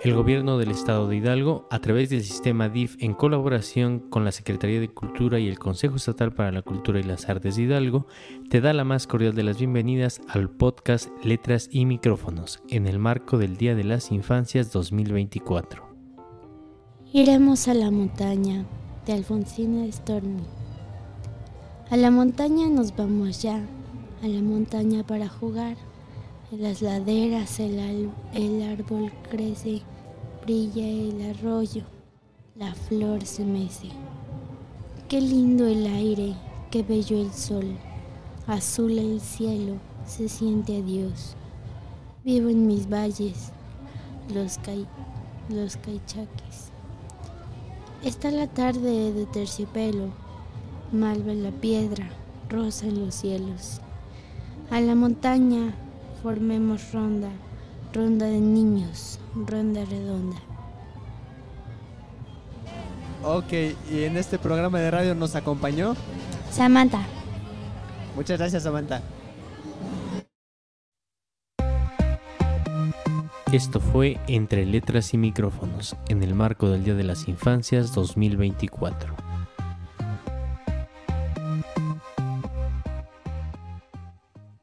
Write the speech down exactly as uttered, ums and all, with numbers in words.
El Gobierno del Estado de Hidalgo, a través del sistema D I F en colaboración con la Secretaría de Cultura y el Consejo Estatal para la Cultura y las Artes de Hidalgo, te da la más cordial de las bienvenidas al podcast Letras y Micrófonos, en el marco del Día de las Infancias dos mil veinticuatro. Iremos a la montaña, de Alfonsina Storni. A la montaña nos vamos ya, a la montaña para jugar. En las laderas el, al- el árbol crece, brilla el arroyo, la flor se mece. Qué lindo el aire, qué bello el sol, azul el cielo, se siente a Dios. Vivo en mis valles, los, cai- los caichaques. Está la tarde de terciopelo, malva en la piedra, rosa en los cielos. A la montaña formemos ronda, ronda de niños, ronda redonda. Ok, y en este programa de radio nos acompañó. Samantha. Muchas gracias, Samantha. Esto fue Entre Letras y Micrófonos, en el marco del Día de las Infancias dos mil veinticuatro.